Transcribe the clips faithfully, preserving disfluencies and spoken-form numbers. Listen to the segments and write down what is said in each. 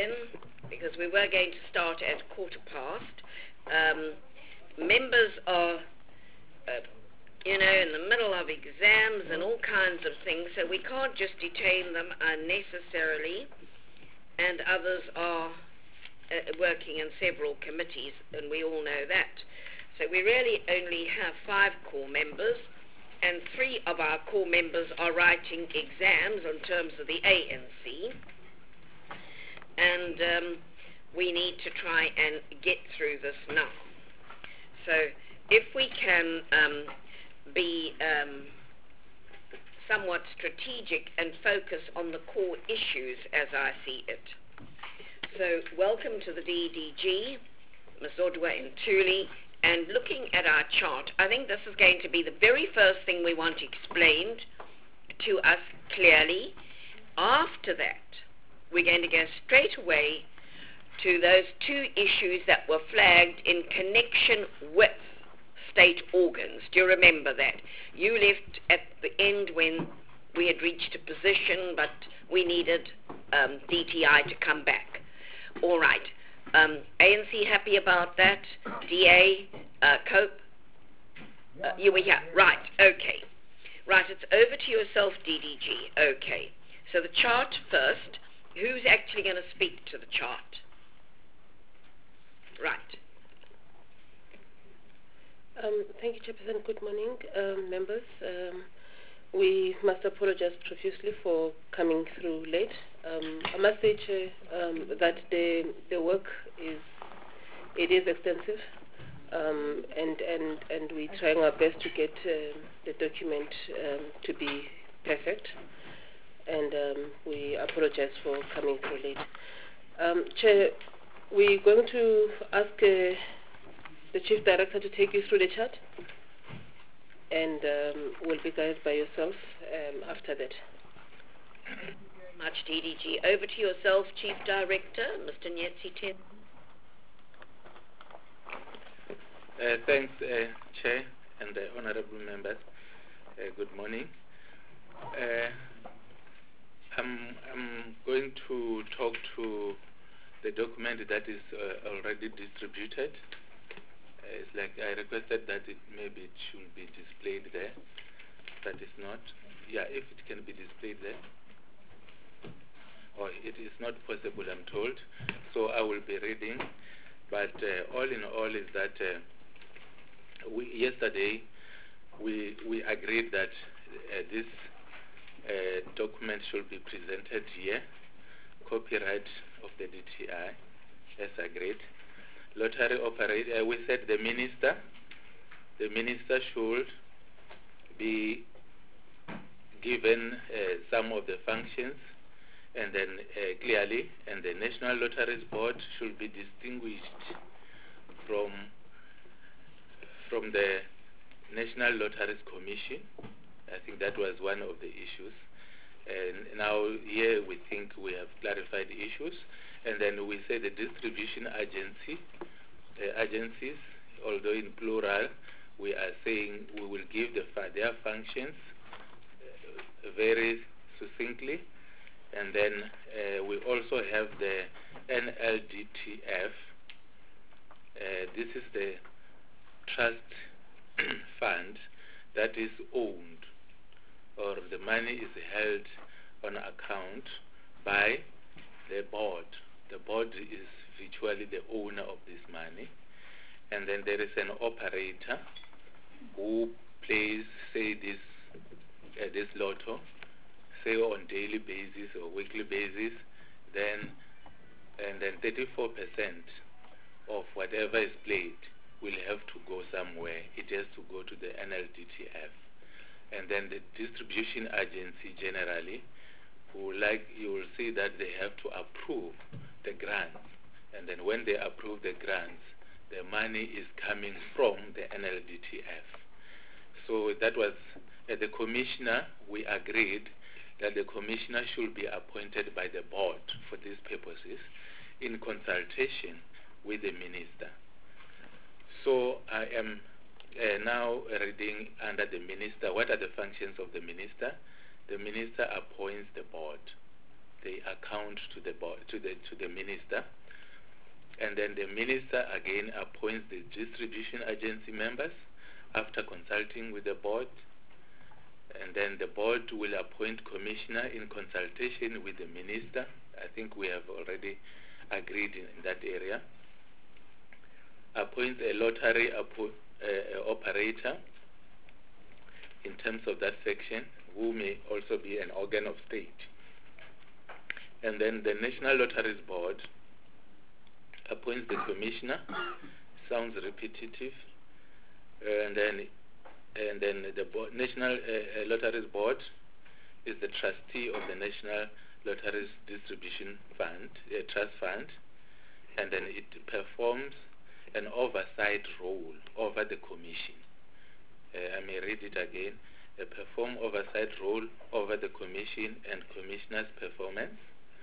again, because we were going to start at quarter past. Um, members are, uh, you know, in the middle of exams and all kinds of things, so we can't just detain them unnecessarily, and others are uh, working in several committees, and we all know that. So we really only have five core members, and three of our core members are writing exams in terms of the A N C, and um, we need to try and get through this now. So if we can um, be um, somewhat strategic and focus on the core issues as I see it. So welcome to the D D G, Miz Odwa Ntuli. And looking at our chart, I think this is going to be the very first thing we want explained to us clearly. After that, we're going to go straight away to those two issues that were flagged in connection with state organs. Do you remember that? You left at the end when we had reached a position, but we needed um, D T I to come back. All right. Um, A N C happy about that? D A, uh, COPE? Uh, you were here. Right, okay. Right, it's over to yourself, D D G. Okay. So the chart first. Who's actually going to speak to the chart? Right. Um, thank you, Chairperson. Good morning, um, members. Um, we must apologize profusely for coming through late. Um, I must say, Chair, um, that the the work is it is extensive, um, and and and we're trying our best to get uh, the document um, to be perfect. And um, we apologize for coming through late. Um, Chair, we're going to ask uh, the Chief Director to take you through the chart, and um, we'll be guided by yourself um, after that. Thank you very much, D D G. Over to yourself, Chief Director, Mister Nyetsi Ten. Uh, thanks, uh, Chair and uh, honorable members. Uh, good morning. Uh, I'm, I'm going to talk to the document that is uh, already distributed. Uh, it's like I requested that it maybe it should be displayed there. That is not. Yeah, if it can be displayed there. Or it is not possible, I'm told. So I will be reading. But uh, all in all is that uh, we yesterday we we agreed that uh, this Uh, document should be presented here, copyright of the D T I, as agreed. Lottery operator, uh, we said the minister, the minister should be given uh, some of the functions, and then uh, clearly, and the National Lotteries Board should be distinguished from from the National Lotteries Commission. I think that was one of the issues. And now here we think we have clarified the issues. And then we say the distribution agency, uh, agencies, although in plural, we are saying we will give the, their functions uh, very succinctly. And then uh, we also have the N L D T F. Uh, this is the trust fund that is owned, or the money is held on account by the board. The board is virtually the owner of this money. And then there is an operator who plays, say, this, uh, this lotto, say on daily basis or weekly basis, then, and then thirty-four percent of whatever is played will have to go somewhere. It has to go to the N L D T F. And then the distribution agency generally, who like you will see that they have to approve the grants. And then when they approve the grants, the money is coming from the N L D T F. So that was, uh, the commissioner, we agreed that the commissioner should be appointed by the board for these purposes in consultation with the minister. So I am Uh, now reading under the minister, what are the functions of the minister? The minister appoints the board. they account to the board, to the to the minister, and then the minister again appoints the distribution agency members after consulting with the board, and then the board will appoint commissioner in consultation with the minister. I think we have already agreed in, in that area. Appoint a lottery appo uh, operator in terms of that section, who may also be an organ of state. And then the National Lotteries Board appoints the commissioner. Sounds repetitive. And then, and then the board, National uh, Lotteries Board is the trustee of the National Lotteries Distribution Fund, uh, Trust Fund, and then it performs an oversight role over the commission. Uh, I may read it again. Uh, perform oversight role over the commission and commissioner's performance.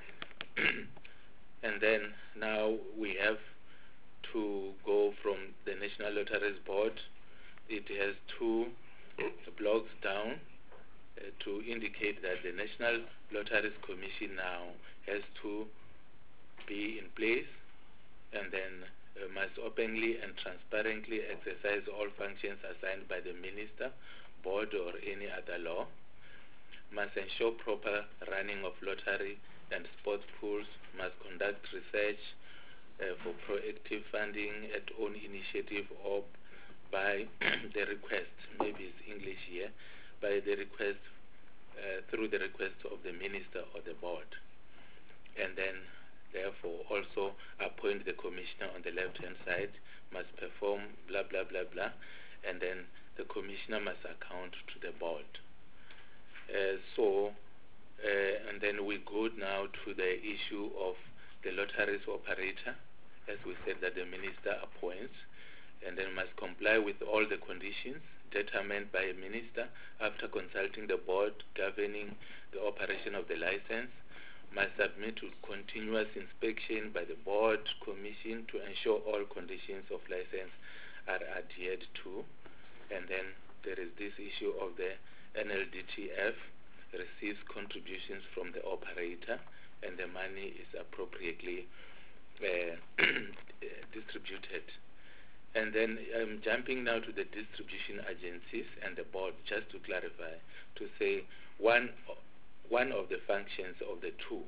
And then now we have to go from the National Lotteries Board. It has two blocks down uh, to indicate that the National Lotteries Commission now has to be in place, and then uh, must openly and transparently exercise all functions assigned by the minister, board, or any other law, must ensure proper running of lottery and sports pools, must conduct research uh, for proactive funding at own initiative or by the request, maybe it's English here, by the request, uh, through the request of the minister or the board. And then therefore also appoint the commissioner on the left hand side, must perform blah blah blah blah, and then the commissioner must account to the board. Uh, so uh, and then we go now to the issue of the lotteries operator, as we said that the minister appoints, and then must comply with all the conditions determined by a minister after consulting the board governing the operation of the license, must submit to continuous inspection by the board commission to ensure all conditions of license are adhered to. And then there is this issue of the N L D T F receives contributions from the operator, and the money is appropriately uh, distributed. And then I'm jumping now to the distribution agencies and the board, just to clarify, to say one one of the functions of the two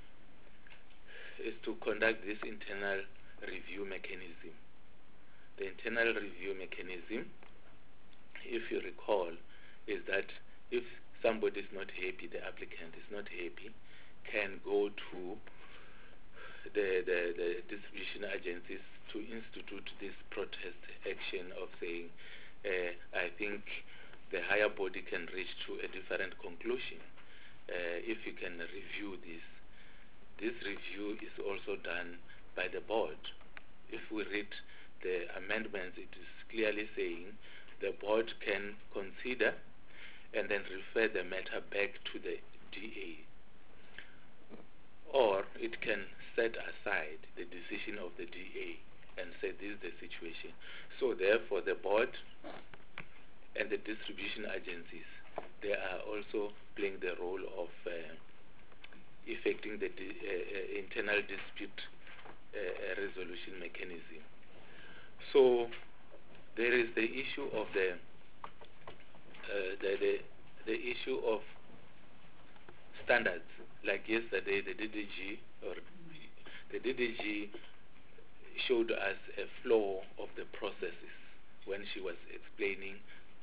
is to conduct this internal review mechanism. The internal review mechanism, if you recall, is that if somebody is not happy, the applicant is not happy, can go to the, the, the distribution agencies to institute this protest action of saying, uh, I think the higher body can reach to a different conclusion. Uh, if you can review this. This review is also done by the board. If we read the amendments, it is clearly saying the board can consider and then refer the matter back to the D A. Or it can set aside the decision of the D A and say this is the situation. So therefore the board and the distribution agencies, they are also playing the role of uh, effecting the di uh, uh, internal dispute uh, resolution mechanism. So there is the issue of the uh, the, the the issue of standards. Like yesterday, the D D G or the D D G showed us a flow of the processes when she was explaining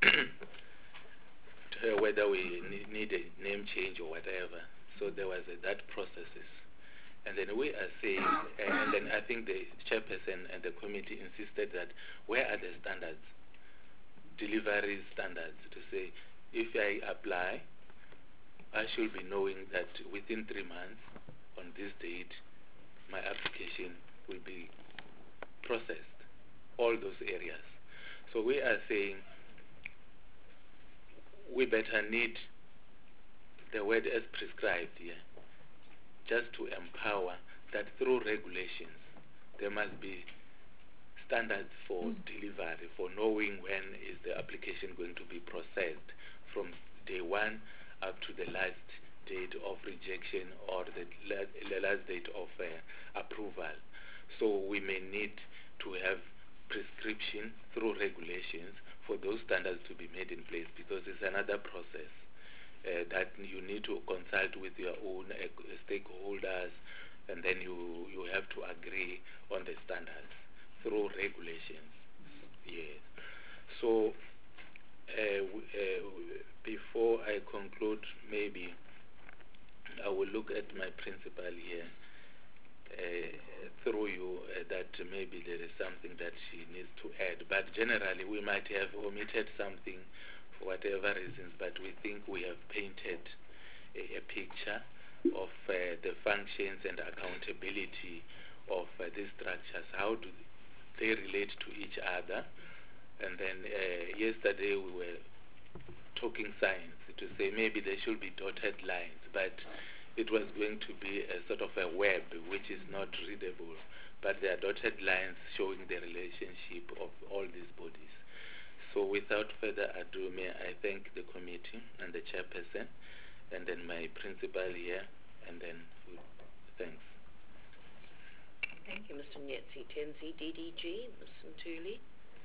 whether we need a name change or whatever. So there was uh, that processes. And then we are saying, and then I think the chairperson and the committee insisted that where are the standards, delivery standards, to say if I apply, I should be knowing that within three months on this date, my application will be processed, all those areas. So we are saying we better need the word as prescribed here, just to empower that through regulations there must be standards for mm. delivery, for knowing when is the application going to be processed from day one up to the last date of rejection or the, la the last date of uh, approval. So we may need to have prescription through regulations for those standards to be made in place, because it's another process uh, that you need to consult with your own uh, stakeholders, and then you, you have to agree on the standards through regulations. Yes. So uh, uh, before I conclude, maybe I will look at my principal here uh, through you, uh, that maybe there is something that she needs to add. But generally, we might have omitted something for whatever reasons, but we think we have painted a, a picture of uh, the functions and accountability of uh, these structures. How do they relate to each other? And then uh, yesterday we were talking science to say maybe there should be dotted lines, but it was going to be a sort of a web which is not readable, but there are dotted lines showing the relationship of all these bodies. So without further ado, may I thank the committee and the chairperson, and then my principal here, and then thanks. Thank you, Mister Nyetsi Tenzi, D D G, Mister Ntuli.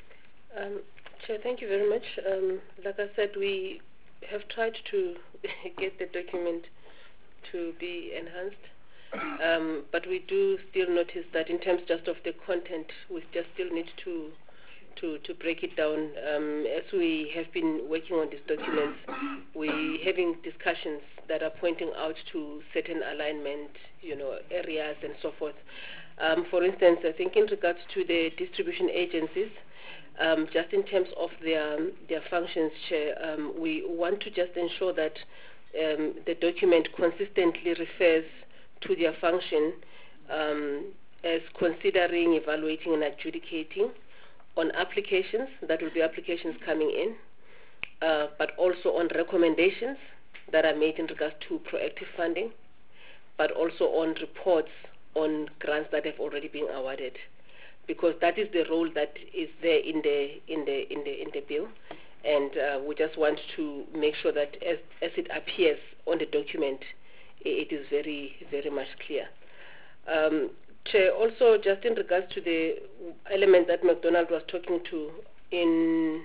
Um, Chair, thank you very much. Um, like I said, we have tried to get the document to be enhanced, um, but we do still notice that in terms just of the content, we just still need to to, to break it down. Um, as we have been working on these documents, we having discussions that are pointing out to certain alignment, you know, areas and so forth. Um, for instance, I think in regards to the distribution agencies, um, just in terms of their their functions, Chair, um, we want to just ensure that um, the document consistently refers to their function um, as considering, evaluating, and adjudicating on applications, that will be applications coming in, uh, but also on recommendations that are made in regards to proactive funding, but also on reports on grants that have already been awarded, because that is the role that is there in the in the in the in the bill, and uh, we just want to make sure that as as it appears on the document, it is very very much clear. Um, Chair, also just in regards to the element that McDonald was talking to in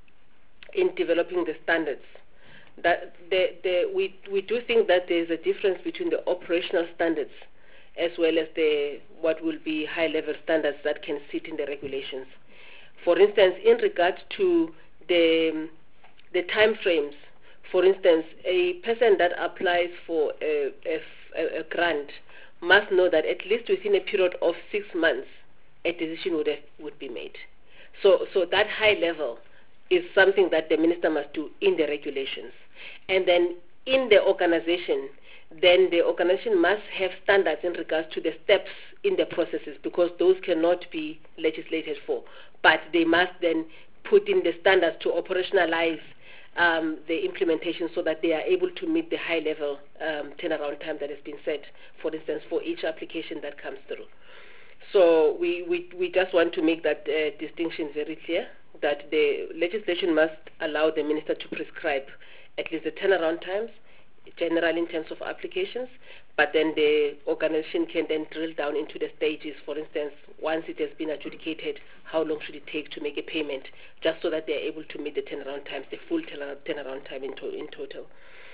in developing the standards, that the, the, we, we do think that there is a difference between the operational standards as well as the what will be high-level standards that can sit in the regulations. For instance, in regards to the, the time frames, for instance, a person that applies for a, a, a grant must know that at least within a period of six months, a decision would, have, would be made. So, so that high level is something that the minister must do in the regulations. And then in the organization, then the organization must have standards in regards to the steps in the processes, because those cannot be legislated for. But they must then put in the standards to operationalize Um, the implementation so that they are able to meet the high-level um, turnaround time that has been set, for instance, for each application that comes through. So we, we, we just want to make that uh, distinction very clear, that the legislation must allow the minister to prescribe at least the turnaround times, generally in terms of applications, but then the organization can then drill down into the stages. For instance, once it has been adjudicated, how long should it take to make a payment, just so that they are able to meet the turnaround times, the full turnaround time in, to, in total.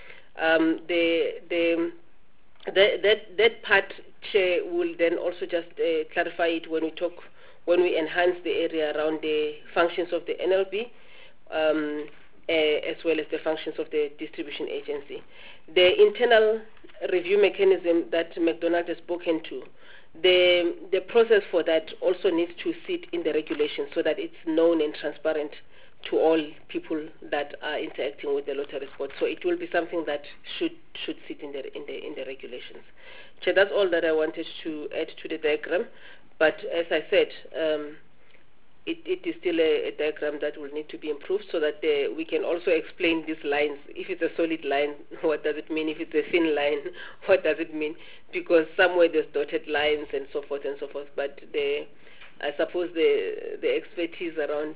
Um, the, the, the, that, that part, Chair, will then also just uh, clarify it when we talk, when we enhance the area around the functions of the N L B, um, Uh, as well as the functions of the distribution agency. The internal review mechanism that McDonald has spoken to, the, the process for that also needs to sit in the regulations so that it's known and transparent to all people that are interacting with the lottery sport. So it will be something that should should sit in the in the in the regulations. So that's all that I wanted to add to the diagram. But as I said, um, It, it is still a, a diagram that will need to be improved so that uh, we can also explain these lines. If it's a solid line, what does it mean? If it's a thin line, what does it mean? Because somewhere there's dotted lines and so forth and so forth. But the, I suppose the the expertise around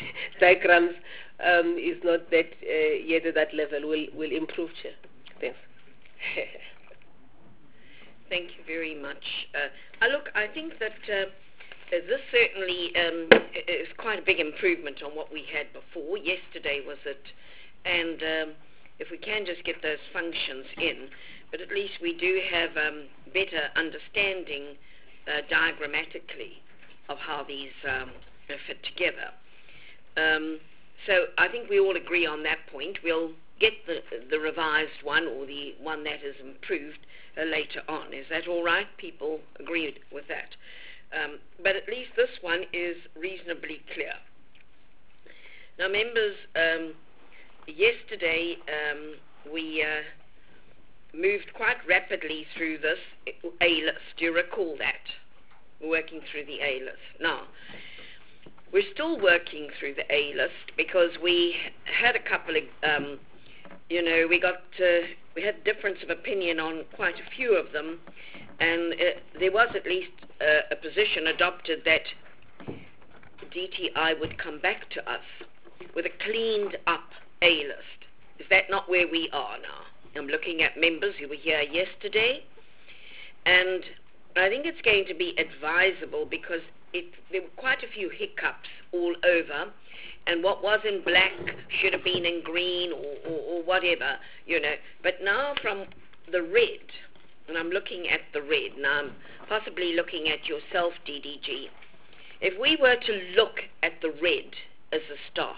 diagrams um, is not that uh, yet at that level. Will will improve, Chair. Thanks. Thank you very much. Uh, uh, look, I think that uh, this certainly um, is quite a big improvement on what we had before. Yesterday was it, and um, if we can just get those functions in, but at least we do have um, better understanding uh, diagrammatically of how these um, fit together. Um, so I think we all agree on that point. We'll get the, the revised one, or the one that is improved, uh, later on. Is that all right? People agree with that. Um, but at least this one is reasonably clear. Now, members, um, yesterday um, we uh, moved quite rapidly through this A-list. Do you recall that? We're working through the A-list. Now, we're still working through the A-list because we had a couple of, um, you know, we got, uh, we had difference of opinion on quite a few of them, and uh, there was at least uh, a position adopted that D T I would come back to us with a cleaned up A-list. Is that not where we are now? I'm looking at members who were here yesterday, and I think it's going to be advisable because it, there were quite a few hiccups all over, and what was in black should have been in green or, or, or whatever, you know. But now from the red, and I'm looking at the red, now I'm possibly looking at yourself, D D G. If we were to look at the red as a start,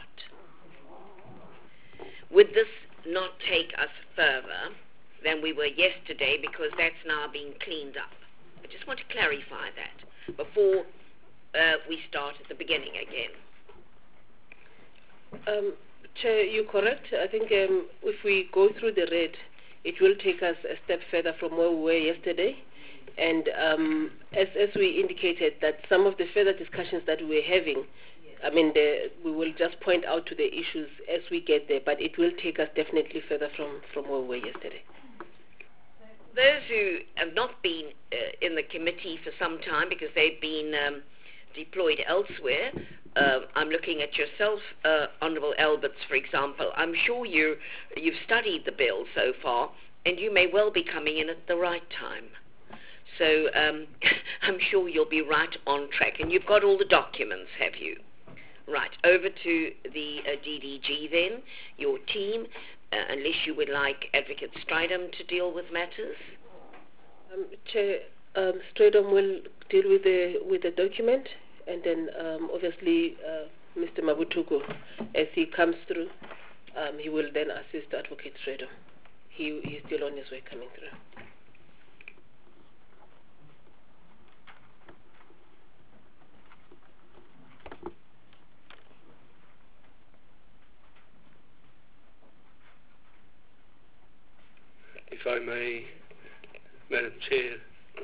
would this not take us further than we were yesterday, because that's now being cleaned up? I just want to clarify that before uh, we start at the beginning again. Um, Chair, you're correct. I think um, if we go through the red, it will take us a step further from where we were yesterday. And um, as, as we indicated, that some of the further discussions that we're having, I mean, the, we will just point out to the issues as we get there, but it will take us definitely further from, from where we were yesterday. Those who have not been uh, in the committee for some time because they've been um, deployed elsewhere, uh, I'm looking at yourself, uh, Honourable Alberts, for example. I'm sure you, you've studied the bill so far, and you may well be coming in at the right time. So um, I'm sure you'll be right on track. And you've got all the documents, have you? Right, over to the uh, D D G then, your team, uh, unless you would like Advocate Strydom to deal with matters. Um, Chair, um, Strydom will deal with the with the document, and then um, obviously uh, Mister Mabutuku, as he comes through, um, he will then assist Advocate Strydom. He he's still on his way coming through. If I may, Madam Chair,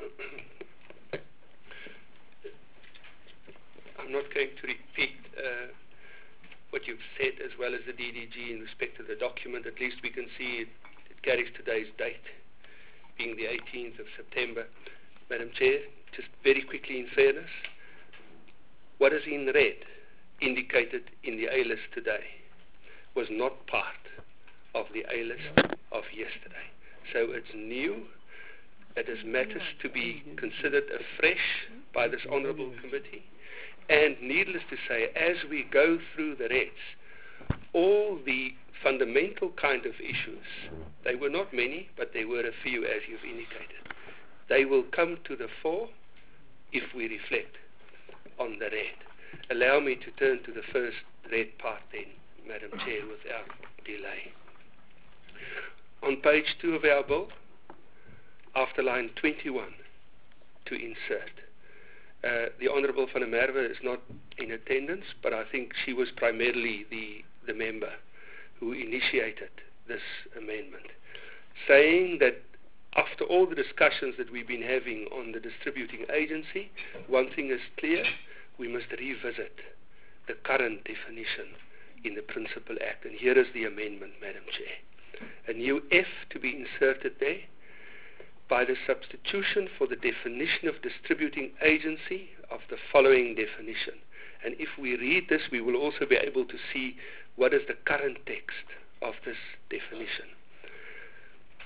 I'm not going to repeat uh, what you've said as well as the D D G in respect to the document. At least we can see it, it carries today's date, being the eighteenth of September. Madam Chair, just very quickly in fairness, what is in red indicated in the A-list today was not part of the A-list of yesterday. So it's new. It is matters to be considered afresh by this honourable committee. And needless to say, as we go through the reds, all the fundamental kind of issues, they were not many, but there were a few, as you've indicated. They will come to the fore if we reflect on the red. Allow me to turn to the first red part then, Madam Chair, without delay. On page two of our bill, after line twenty-one, to insert. Uh, the Honourable Van der Merwe is not in attendance, but I think she was primarily the, the member who initiated this amendment, saying that after all the discussions that we've been having on the distributing agency, one thing is clear: we must revisit the current definition in the Principal Act. And here is the amendment, Madam Chair. A new F to be inserted there, by the substitution for the definition of distributing agency of the following definition. And if we read this, we will also be able to see what is the current text of this definition.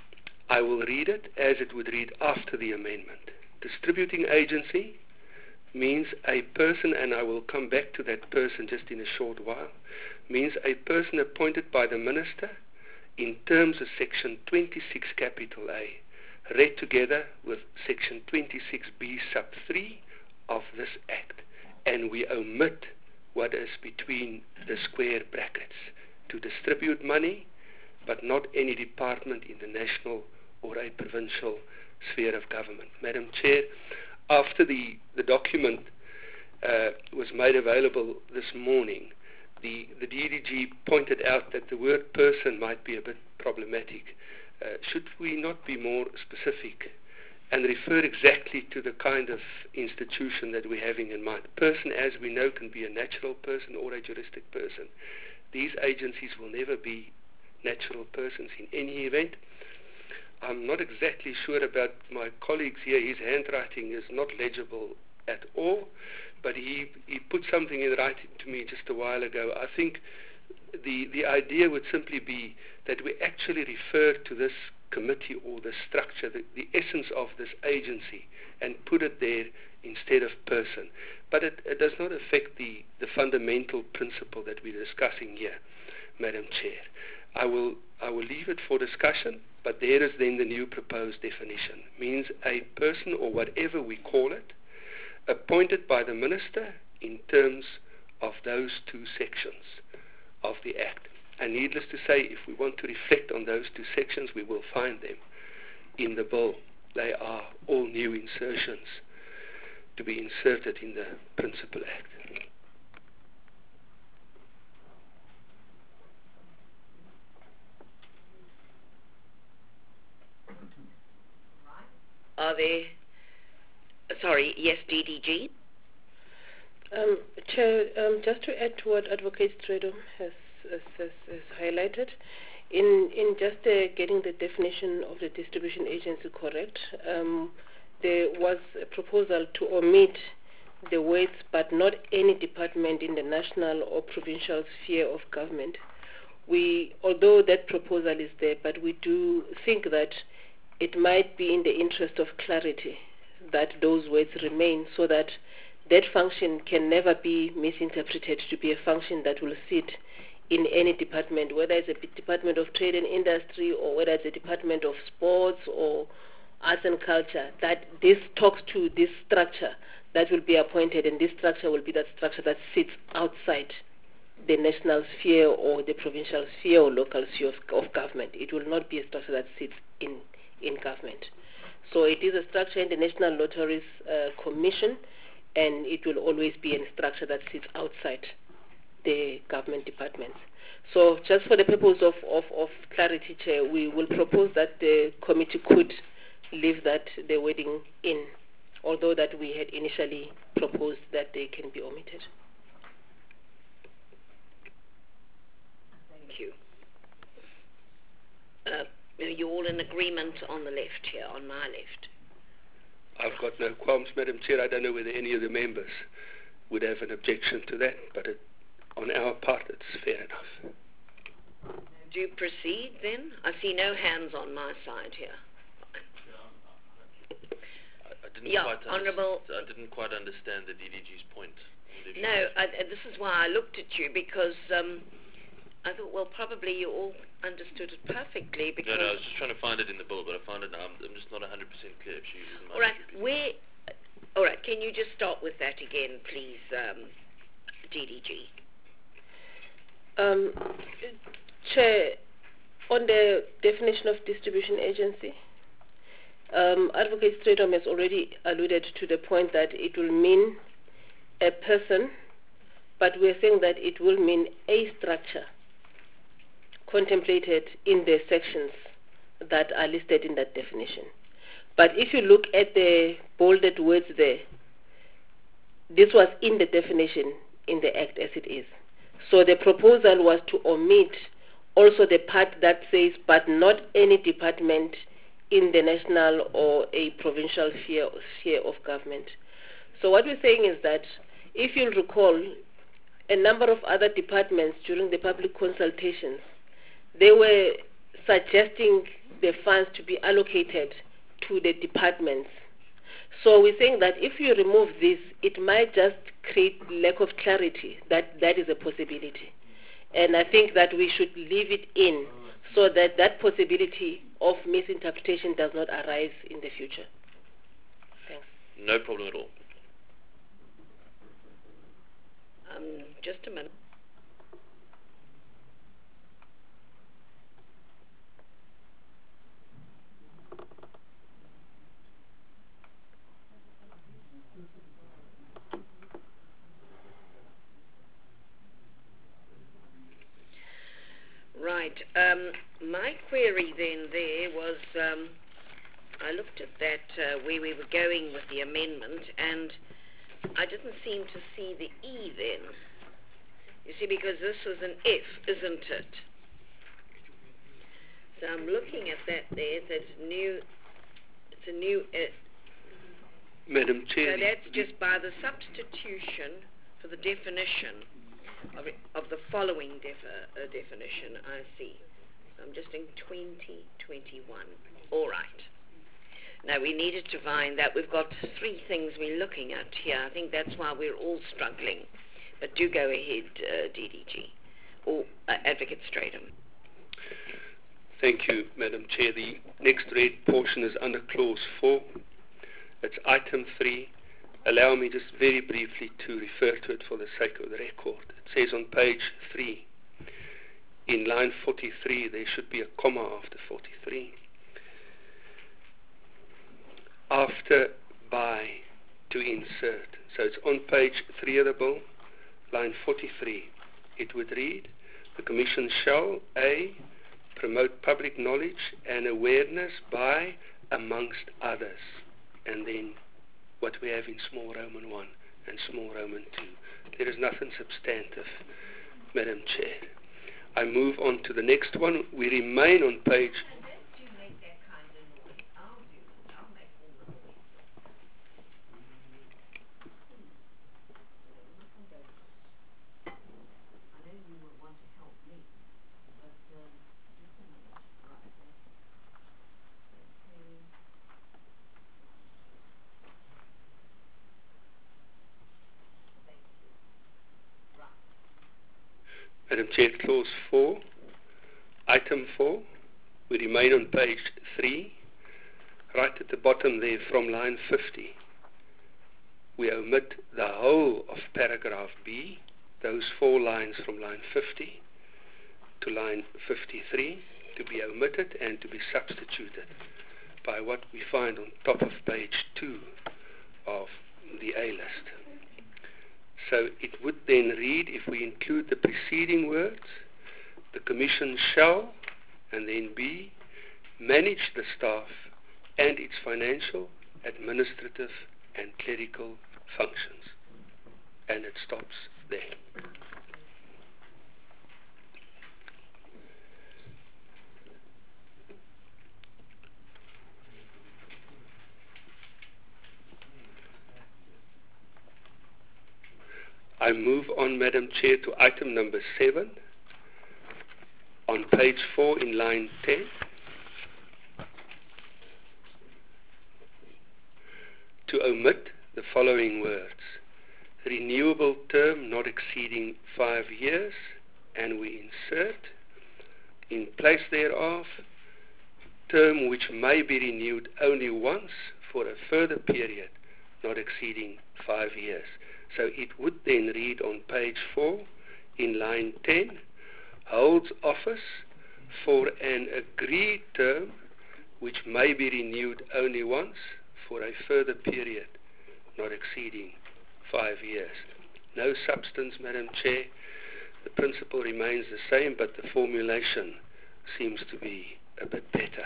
I will read it as it would read after the amendment. Distributing agency means a person, and I will come back to that person just in a short while, means a person appointed by the minister in terms of section twenty-six capital A, read together with section twenty-six B sub three of this act, and we omit what is between the square brackets, to distribute money, but not any department in the national or a provincial sphere of government. Madam Chair, after the, the document uh, was made available this morning, the, the D D G pointed out that the word person might be a bit problematic. Uh, should we not be more specific and refer exactly to the kind of institution that we're having in mind? Person, as we know, can be a natural person or a juristic person. These agencies will never be natural persons in any event. I'm not exactly sure about my colleagues here. His handwriting is not legible at all, but he, he put something in writing to me just a while ago. I think the, the idea would simply be that we actually refer to this committee or the structure, the, the essence of this agency, and put it there instead of person. But it, it does not affect the, the fundamental principle that we're discussing here, Madam Chair. I will, I will leave it for discussion, but there is then the new proposed definition. Means a person, or whatever we call it, appointed by the minister in terms of those two sections of the Act. And needless to say, if we want to reflect on those two sections, we will find them in the bill. They are all new insertions to be inserted in the Principal Act. Are there, sorry, yes, D D G? Um, Chair, um, just to add to what Advocate Stradom has, has, has, has highlighted, in, in just uh, getting the definition of the distribution agency correct, um, there was a proposal to omit the words, but not any department in the national or provincial sphere of government. We, although that proposal is there, but we do think that it might be in the interest of clarity that those words remain, so that that function can never be misinterpreted to be a function that will sit in any department, whether it's a department of trade and industry or whether it's a department of sports or arts and culture, that this talks to this structure that will be appointed, and this structure will be that structure that sits outside the national sphere or the provincial sphere or local sphere of, of government. It will not be a structure that sits in, in government. So it is a structure in the National Lotteries uh, Commission, and it will always be a structure that sits outside the government departments. So just for the purpose of, of, of clarity, Chair, we will propose that the committee could leave that the wording in, although that we had initially proposed that they can be omitted. Thank you. Uh, are you all in agreement on the left here, on my left? I've got no qualms, Madam Chair. I don't know whether any of the members would have an objection to that, but it, on our part, it's fair enough. Do you proceed then? I see no hands on my side here. I didn't, yeah, quite Honourable. I didn't quite understand the D D G's point. No, I, this is why I looked at you, because um, I thought, well, probably you all understood it perfectly. Because no, no, I was just trying to find it in the bill, but I found it now. I'm, I'm just not one hundred percent clear. If she uses my all right, where? All right, can you just start with that again, please, um, D D G? Um, Chair, on the definition of distribution agency, um, Advocate Stradom has already alluded to the point that it will mean a person, but we're saying that it will mean a structure contemplated in the sections that are listed in that definition. But if you look at the bolded words there, this was in the definition in the Act as it is. So the proposal was to omit also the part that says, but not any department in the national or a provincial sphere, sphere of government. So what we're saying is that, if you'll recall, a number of other departments during the public consultations, they were suggesting the funds to be allocated to the departments. So we're saying that if you remove this, it might just create lack of clarity that that is a possibility. And I think that we should leave it in so that that possibility of misinterpretation does not arise in the future. Thanks. No problem at all. Um, just a minute. Right. Um, my query then there was, um, I looked at that uh, where we were going with the amendment, and I didn't seem to see the E then. You see, because this was an F, isn't it? So I'm looking at that there. That's new. It's a new. Uh, Madam Chair. So that's just by the substitution for the definition of, it, of the following defi uh, definition. I see. So I'm just in twenty twenty-one. All right. Now we needed to find that. We've got three things we're looking at here. I think that's why we're all struggling. But do go ahead, uh, D D G, or uh, Advocate Stratham. Thank you, Madam Chair. The next read portion is under Clause four. It's item three. Allow me just very briefly to refer to it for the sake of the record. It says on page three, in line forty-three, there should be a comma after forty-three. After by to insert. So it's on page three of the bill, line forty-three. It would read, the Commission shall, A, promote public knowledge and awareness by, amongst others, and then what we have in small Roman one and small Roman two. There is nothing substantive, Madam Chair. I move on to the next one. We remain on page... Madam Chair, clause four, item four, we remain on page three, right at the bottom there from line fifty. We omit the whole of paragraph B, those four lines from line fifty to line fifty-three, to be omitted and to be substituted by what we find on top of page two of the A list. So it would then read, if we include the preceding words, the Commission shall, and then B, manage the staff and its financial, administrative, and clerical functions. And it stops there. I move on, Madam Chair, to item number seven, on page four in line ten. To omit the following words: renewable term not exceeding five years, and we insert, in place thereof, term which may be renewed only once for a further period not exceeding five years. So it would then read on page four, in line ten, holds office for an agreed term which may be renewed only once for a further period not exceeding five years. No substance, Madam Chair. The principle remains the same, but the formulation seems to be a bit better.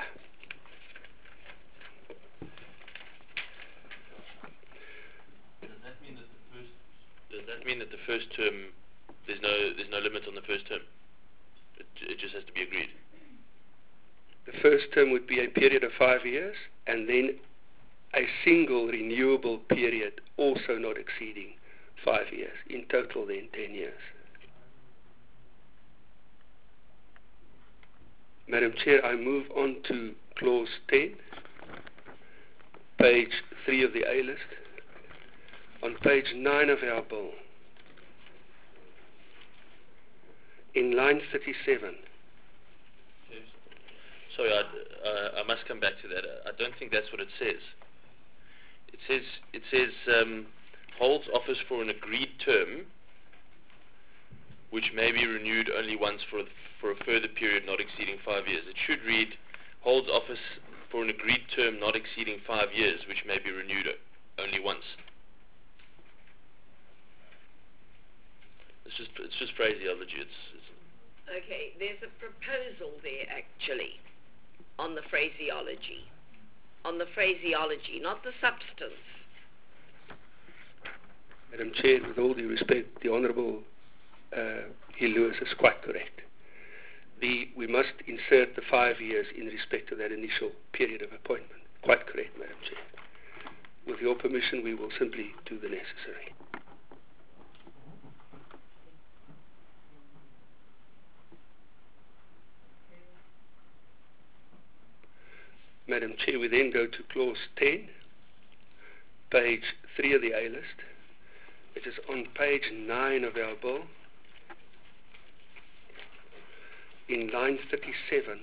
Does that mean that the first term, there's no there's no limit on the first term? It, it just has to be agreed. The first term would be a period of five years, and then a single renewable period also not exceeding five years. In total, then ten years. Madam Chair, I move on to clause ten, page three of the A list. On page nine of our bill, in line thirty-seven. Sorry, I, uh, I must come back to that. I don't think that's what it says. It says it says um, holds office for an agreed term, which may be renewed only once for for a further period not exceeding five years. It should read holds office for an agreed term not exceeding five years, which may be renewed only once. It's just it's just phraseology. It's, it's Okay, there's a proposal there actually on the phraseology. On the phraseology, not the substance. Madam Chair, with all due respect, the Honourable uh, Hill Lewis is quite correct. The, we must insert the five years in respect to that initial period of appointment. Quite correct, Madam Chair. With your permission, we will simply do the necessary. Madam Chair, we then go to clause ten, page three of the A list. It is on page nine of our bill, in line thirty-seven,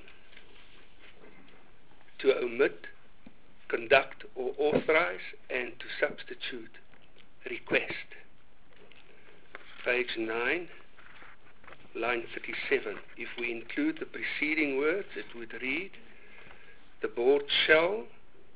to omit, conduct or authorize and to substitute request. Page nine, line thirty-seven. If we include the preceding words, it would read, the board shall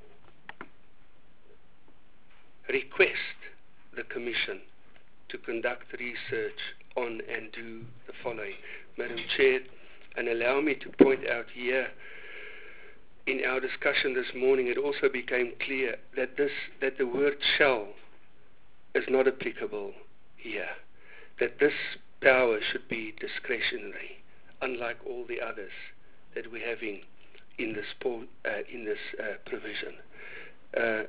request the Commission to conduct research on and do the following. Madam Chair, and allow me to point out here, in our discussion this morning, it also became clear that this that the word shall is not applicable here, that this power should be discretionary, unlike all the others that we're having in this, po uh, in this uh, provision. Uh,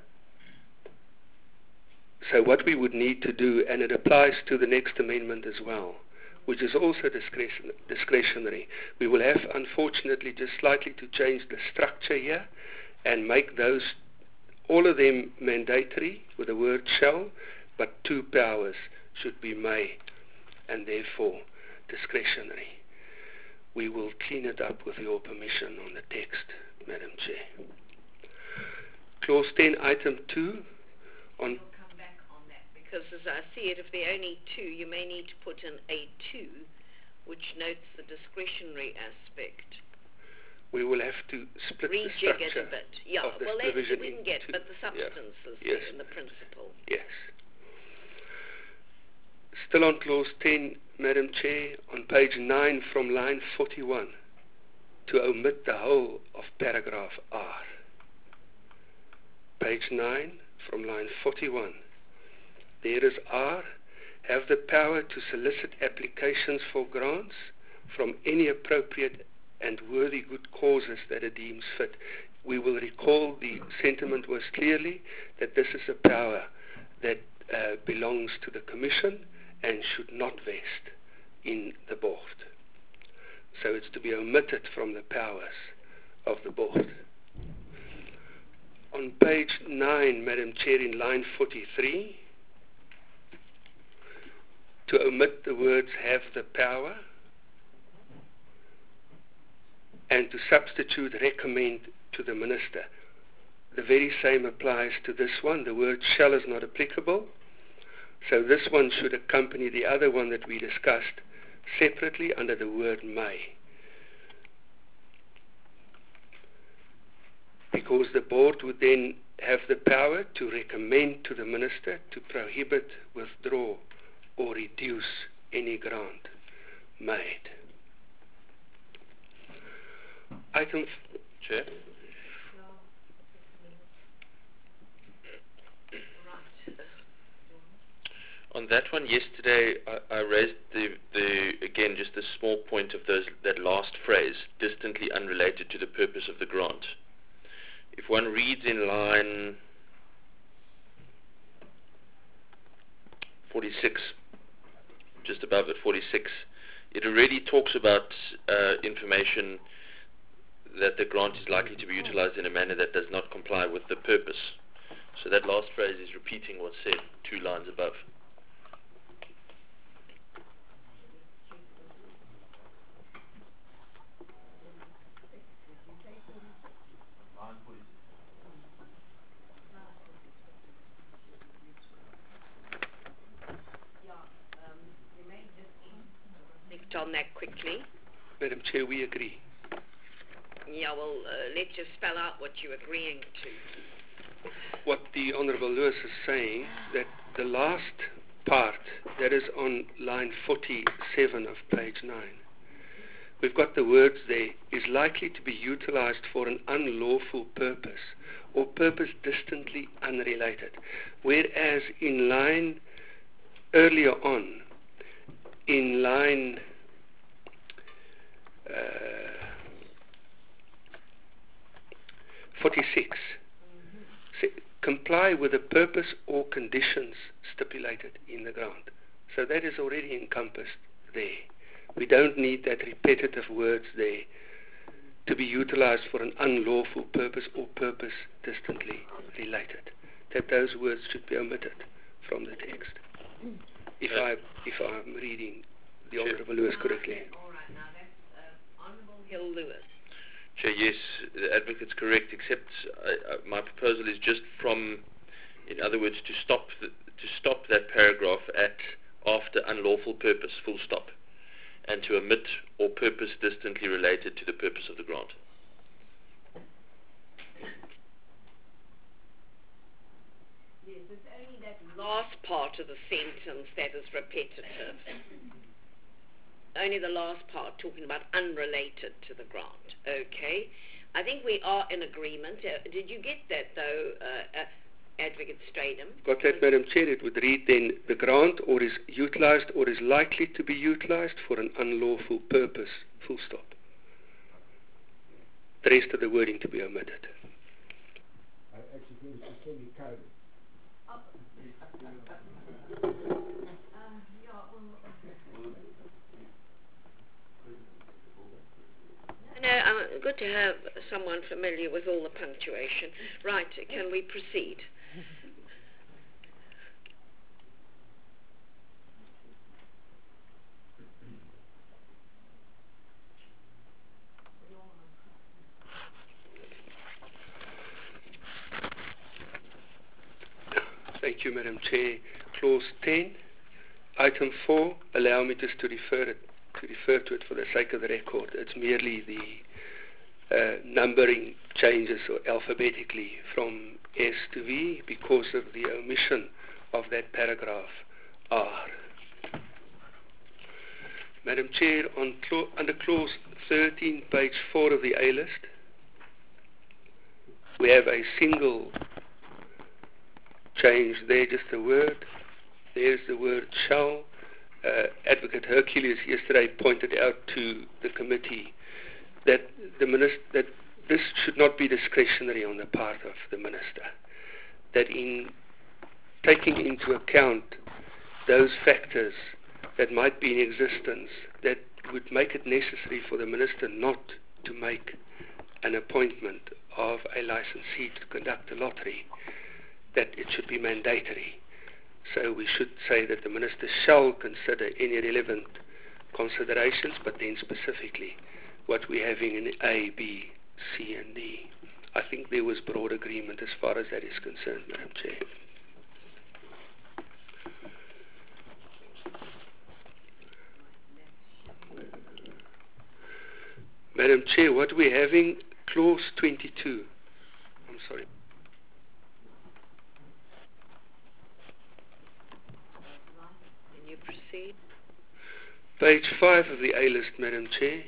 so what we would need to do, and it applies to the next amendment as well, which is also discretion discretionary, we will have, unfortunately, just slightly to change the structure here and make those, all of them mandatory with the word shall, but two powers should be may, and therefore discretionary. We will clean it up with your permission on the text, Madam Chair. Clause ten, item two. On We'll come back on that because as I see it, if there are only two, you may need to put in A two, which notes the discretionary aspect. We will have to split Rejig the structure it a bit. Yeah, of this well, that's provision we can in get, two. but the substance Yeah. is Yes. there in the principle. Yes. Still on clause ten, Madam Chair, on page nine from line forty-one, to omit the whole of paragraph R. Page nine from line forty-one. There is R, have the power to solicit applications for grants from any appropriate and worthy good causes that it deems fit. We will recall the sentiment was clearly that this is a power that uh, belongs to the Commission and should not vest in the board. So it's to be omitted from the powers of the board. On page nine, Madam Chair, in line forty-three, to omit the words have the power and to substitute recommend to the Minister. The very same applies to this one. The word shall is not applicable. So this one should accompany the other one that we discussed separately under the word may. Because the board would then have the power to recommend to the Minister to prohibit, withdraw, or reduce any grant made. Item Chair. On that one yesterday, I, I raised the, the again just the small point of those that last phrase, distantly unrelated to the purpose of the grant. If one reads in line forty-six, just above it, forty-six, it already talks about uh, information that the grant is likely to be utilized in a manner that does not comply with the purpose. So that last phrase is repeating what's said two lines above. On that quickly. Madam Chair, we agree. Yeah, well, uh, let's just spell out what you're agreeing to. What the Honourable Lewis is saying, that the last part, that is on line forty-seven of page nine, we've got the words there, is likely to be utilized for an unlawful purpose or purpose distantly unrelated. Whereas in line earlier on, in line uh, forty-six, say, comply with the purpose or conditions stipulated in the grant. So that is already encompassed there. We don't need that repetitive words there to be utilized for an unlawful purpose or purpose distantly related. That those words should be omitted from the text. If I if I'm reading the Honourable Lewis correctly. All right, now that's uh, Honourable Hill Lewis. Chair, yes, the advocate's correct, except uh, uh, my proposal is just from, in other words, to stop the, to stop that paragraph at after unlawful purpose, full stop, and to omit or purpose distantly related to the purpose of the grant. Yes, it's only that last part of the sentence that is repetitive. Only the last part talking about unrelated to the grant. Okay. I think we are in agreement. Uh, did you get that, though, uh, uh, Advocate Stradham? Got that, Madam Chair. It would read then, the grant or is utilised or is likely to be utilised for an unlawful purpose, full stop. The rest of the wording to be omitted. I actually think it's semi-coded. No, uh, good to have someone familiar with all the punctuation. Right, can we proceed? Thank you, Madam Chair. Clause ten, item four, allow me just to refer it to refer to it for the sake of the record. It's merely the uh, numbering changes or alphabetically from S to V because of the omission of that paragraph R. Madam Chair, on clo under clause thirteen, page four of the A list, we have a single change there, just a word. There's the word shall. Uh, Advocate Hercules yesterday pointed out to the committee that the minister, that this should not be discretionary on the part of the minister. That in taking into account those factors that might be in existence that would make it necessary for the minister not to make an appointment of a licensee to conduct a lottery, that it should be mandatory. So we should say that the minister shall consider any relevant considerations, but then specifically what we're having in A, B, C, and D. I think there was broad agreement as far as that is concerned, Madam Chair. Madam Chair, what we're having, clause twenty-two. I'm sorry. Can you proceed? Page five of the A list, Madam Chair.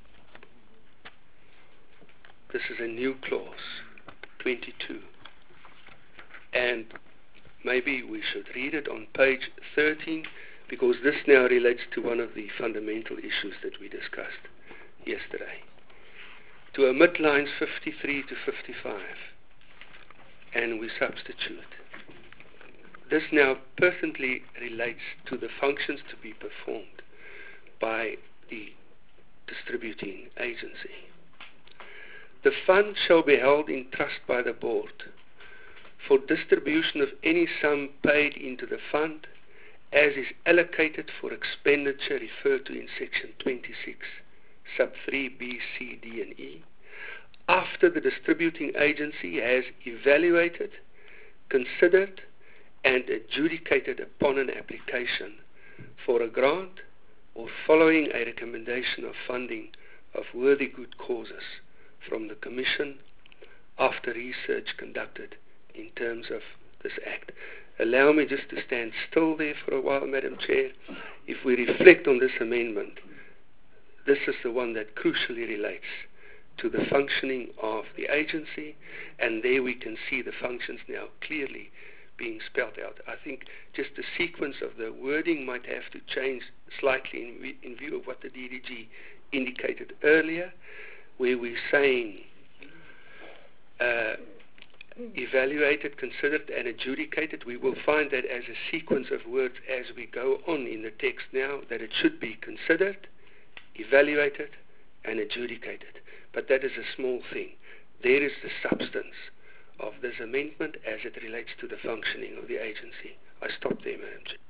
This is a new clause, twenty-two. And maybe we should read it on page thirteen, because this now relates to one of the fundamental issues that we discussed yesterday. To omit lines fifty-three to fifty-five, and we substitute. This now perfectly relates to the functions to be performed by the distributing agency. The fund shall be held in trust by the board for distribution of any sum paid into the fund as is allocated for expenditure referred to in section twenty-six, sub three B, C, D, and E, after the distributing agency has evaluated, considered, and adjudicated upon an application for a grant or following a recommendation of funding of worthy good causes from the Commission after research conducted in terms of this Act. Allow me just to stand still there for a while, Madam Chair. If we reflect on this amendment, this is the one that crucially relates to the functioning of the agency, and there we can see the functions now clearly being spelled out. I think just the sequence of the wording might have to change slightly in, in view of what the D D G indicated earlier, where we're saying uh, evaluated, considered, and adjudicated. We will find that as a sequence of words as we go on in the text now, that it should be considered, evaluated, and adjudicated. But that is a small thing. There is the substance of this amendment as it relates to the functioning of the agency. I stop there, Madam Chair.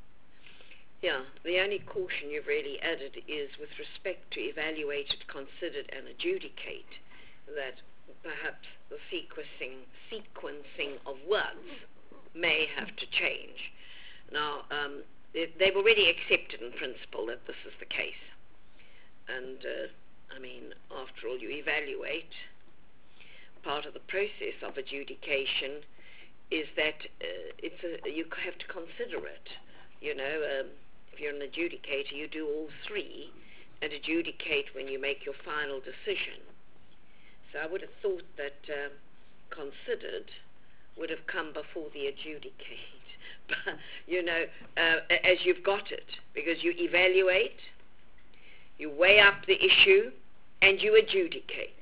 Yeah, the only caution you've really added is with respect to evaluated, considered, and adjudicate, that perhaps the sequencing, sequencing of words may have to change. Now, um, they, they've already accepted in principle that this is the case. And, uh, I mean, after all, you evaluate. Part of the process of adjudication is that uh, it's a, you have to consider it. You know, um, if you're an adjudicator, you do all three and adjudicate when you make your final decision. So I would have thought that uh, considered would have come before the adjudicate. But, you know, uh, as you've got it, because you evaluate, you weigh up the issue, and you adjudicate.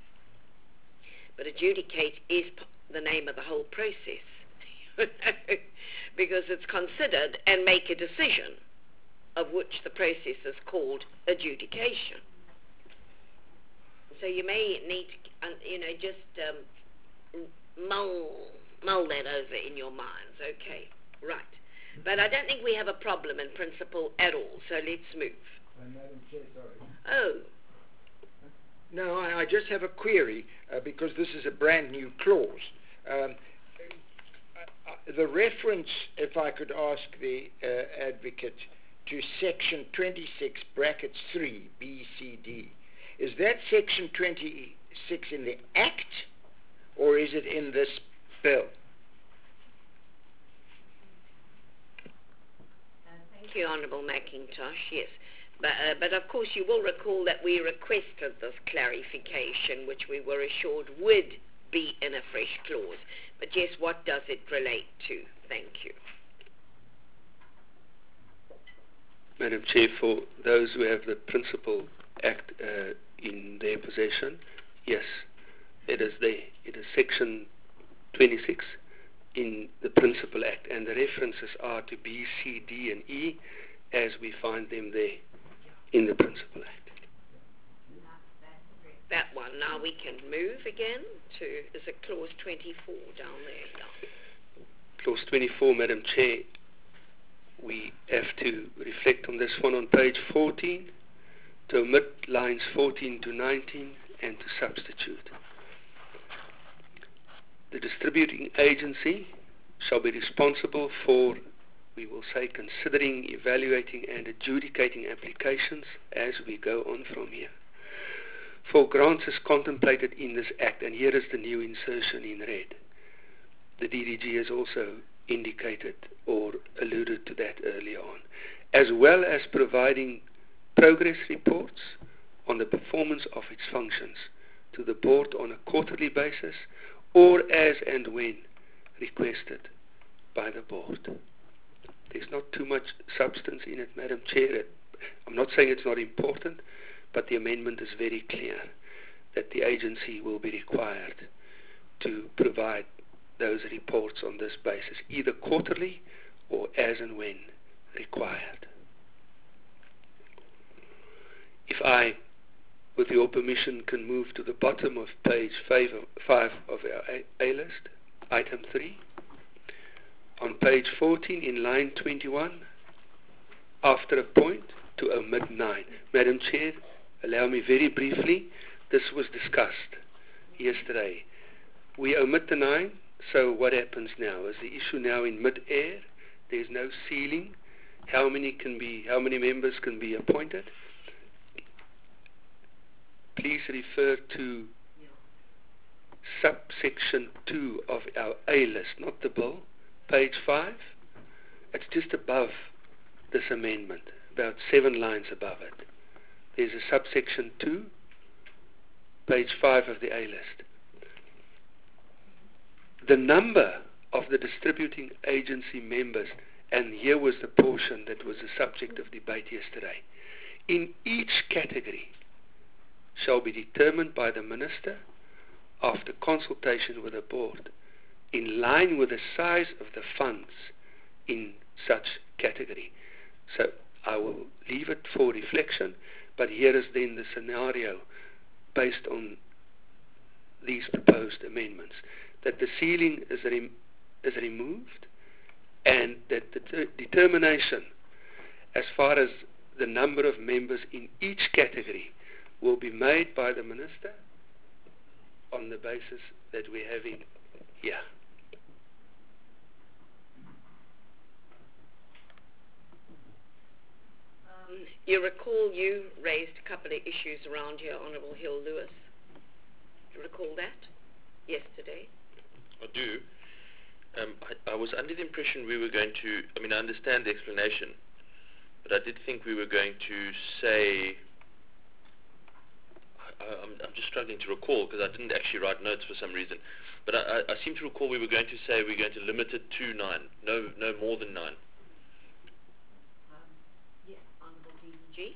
But adjudicate is p- the name of the whole process, because it's considered and make a decision, of which the process is called adjudication. So you may need to, uh, you know, just um, mull, mull that over in your minds. Okay, right. But I don't think we have a problem in principle at all, so let's move. Uh, Madam Chair, sorry. Oh. No, I, I just have a query, uh, because this is a brand new clause. Um, uh, the reference, if I could ask the uh, advocate, to section twenty-six, brackets three, B, C, D, is that section twenty-six in the Act, or is it in this bill? Thank you, Honourable McIntosh, yes. But, uh, but of course you will recall that we requested this clarification, which we were assured would be in a fresh clause. But yes, what does it relate to? Thank you. Madam Chair, for those who have the Principal Act uh, in their possession, yes, it is there. It is section twenty-six in the Principal Act, and the references are to B, C, D, and E as we find them there in the Principal Act. That one. Now we can move again to, is it clause twenty-four down there? No. Clause twenty-four, Madam Chair, we have to reflect on this one on page fourteen, to omit lines fourteen to nineteen and to substitute. The distributing agency shall be responsible for, we will say, considering, evaluating and adjudicating applications as we go on from here. For grants as contemplated in this Act, and here is the new insertion in red. The D D G has also indicated or alluded to that earlier on, as well as providing progress reports on the performance of its functions to the board on a quarterly basis or as and when requested by the board. There's not too much substance in it, Madam Chair. I'm not saying it's not important, but the amendment is very clear that the agency will be required to provide those reports on this basis, either quarterly or as and when required. If I with your permission, can move to the bottom of page five of, five of our A, A list, item three. On page fourteen, in line twenty-one, after a point, to omit nine. Madam Chair, allow me very briefly, this was discussed yesterday. We omit the nine, so what happens now? Is the issue now in mid-air? There's no ceiling. How many can be, how many members can be appointed? Please refer to subsection two of our A list, not the bill, page five. It's just above this amendment, about seven lines above it. There's a subsection two, page five of the A list. The number of the distributing agency members, and here was the portion that was the subject of debate yesterday, in each category shall be determined by the Minister after consultation with the Board, in line with the size of the funds in such category. So I will leave it for reflection, but here is then the scenario based on these proposed amendments, that the ceiling is, rem is removed, and that the de determination as far as the number of members in each category will be made by the Minister on the basis that we're having here. Um, you recall you raised a couple of issues around here, Honourable Hill Lewis. Do you recall that yesterday? I do. Um, I, I was under the impression we were going to, I mean, I understand the explanation, but I did think we were going to say, I, I'm, I'm just struggling to recall because I didn't actually write notes for some reason, but I, I, I seem to recall we were going to say we're going to limit it to nine, no, no more than nine. Um, yes, Honourable D D G.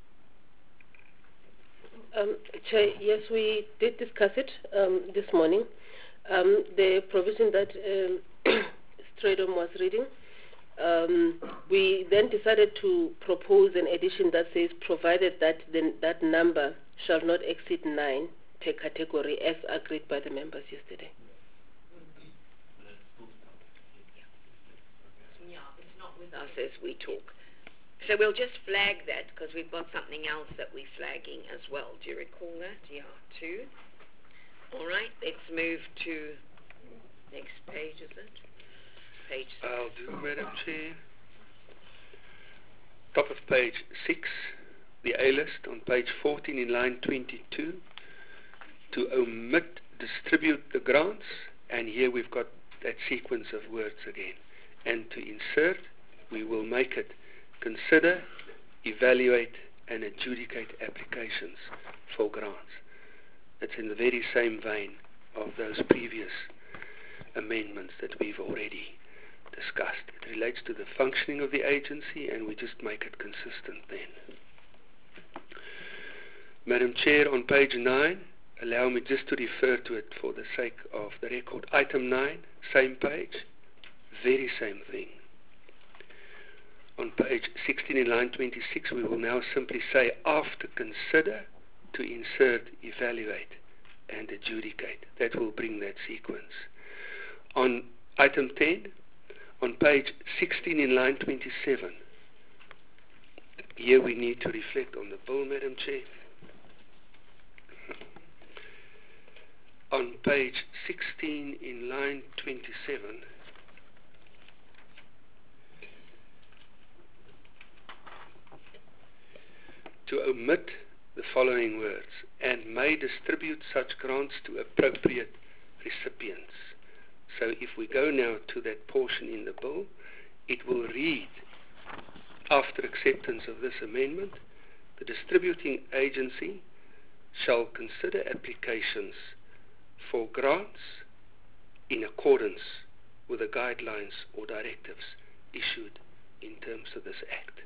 Um, Chair, yes, we did discuss it um, this morning. Um, the provision that um, Stradom was reading, um, we then decided to propose an addition that says, provided that the, that number shall not exceed nine per category as agreed by the members yesterday. Yeah, it's not with us as we talk. So we'll just flag that because we've got something else that we're flagging as well. Do you recall that? Yeah, two. All right, let's move to next page, is it? Page six. I'll do, Madam Chair. Top of page six, the A list on page fourteen in line twenty-two, to omit distribute the grants, and here we've got that sequence of words again, and to insert, we will make it consider, evaluate and adjudicate applications for grants. It's in the very same vein of those previous amendments that we've already discussed. It relates to the functioning of the agency, and we just make it consistent then. Madam Chair, on page nine, allow me just to refer to it for the sake of the record. Item nine, same page, very same thing. On page sixteen in line twenty-six, we will now simply say, after consider, to insert, evaluate and adjudicate. That will bring that sequence. On item ten, on page sixteen in line twenty-seven, here we need to reflect on the bill, Madam Chair. On page sixteen in line twenty-seven, to omit the following words, and may distribute such grants to appropriate recipients. So if we go now to that portion in the bill, it will read, after acceptance of this amendment, the distributing agency shall consider applications for grants in accordance with the guidelines or directives issued in terms of this Act.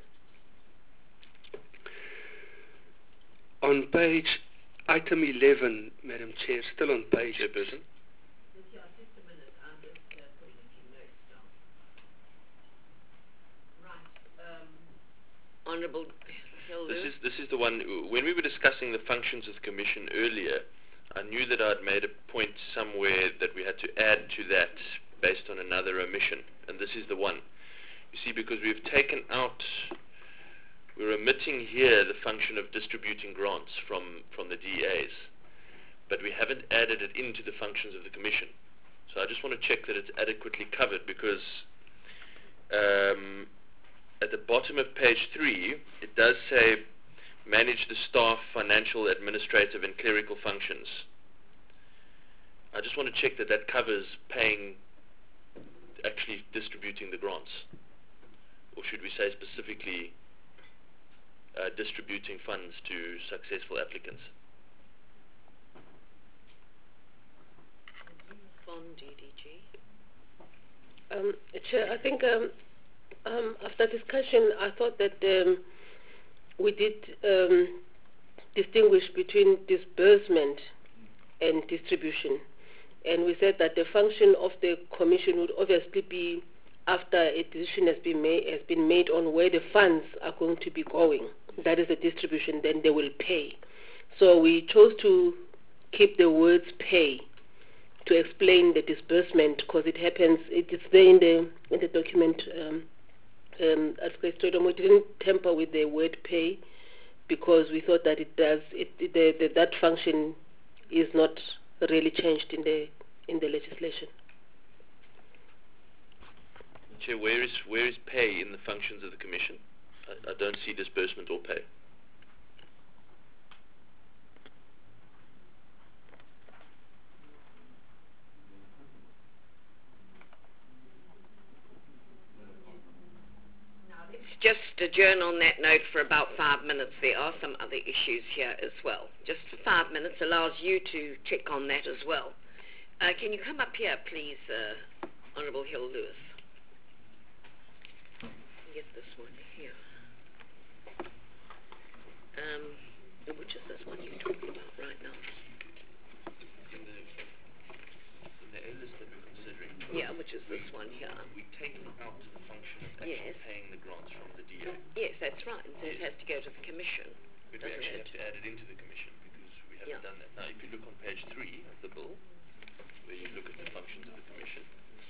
On page, item eleven, Madam Chair, still on page... Chairperson. Yeah, just a minute. I'm just uh, putting a few notes down. Right. Um, Honourable Hill This Lewis. is this is the one. When we were discussing the functions of the commission earlier, I knew that I'd made a point somewhere that we had to add to that based on another omission, and this is the one. You see, because we've taken out, we're omitting here the function of distributing grants from from the D As, but we haven't added it into the functions of the commission. So I just want to check that it's adequately covered, because um, at the bottom of page three, it does say manage the staff, financial, administrative, and clerical functions. I just want to check that that covers paying, actually distributing the grants. Or should we say specifically uh, distributing funds to successful applicants? On D D G. Um, Chair, I think um, um, after discussion, I thought that um, we did um, distinguish between disbursement and distribution. And we said that the function of the commission would obviously be, after a decision has been made, has been made on where the funds are going to be going. That is the distribution, then they will pay. So we chose to keep the words pay to explain the disbursement, because it happens, it is there in the in the document. Um, um, we didn't tamper with the word pay, because we thought that it does it, it the, the, that function is not really changed in the in the legislation. Chair, where is where is pay in the functions of the commission? I, I don't see disbursement or pay. Just adjourn on that note for about five minutes. There are some other issues here as well. Just for five minutes allows you to check on that as well. Uh, can you come up here, please, uh, Honourable Hill Lewis? Get this one here. Um, which is this one you're talking about right now? In the, in the list that we're considering. Yeah, which is this one here. We've taken out the function of actually Yes. paying the grants from the D A. Yes, that's right. So it has to go to the commission. But we Doesn't actually it? have to add it into the commission, because we haven't Yeah. done that. Now, if you look on page three of the bill, where you look at the functions of the commission,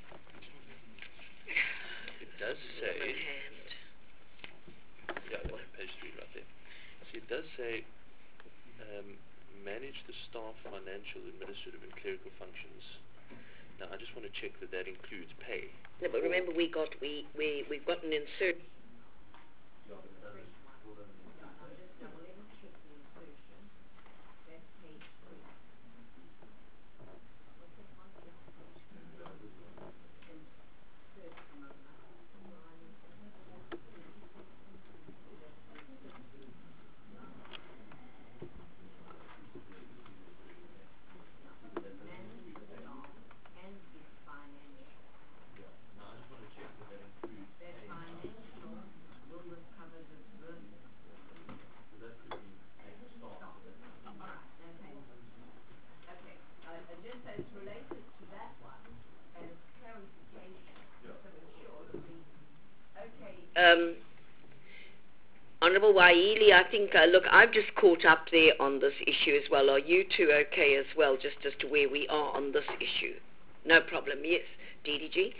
it does say, One hand. yeah, that's on page three right there. See, it does say um, manage the staff, financial, administrative, and clerical functions. Now, I just want to check that that includes pay. No, but remember we got we we we've got an insert. Um, Honourable Waili, I think, uh, look, I've just caught up there on this issue as well. Are you two okay as well, just as to where we are on this issue? No problem, yes. D D G?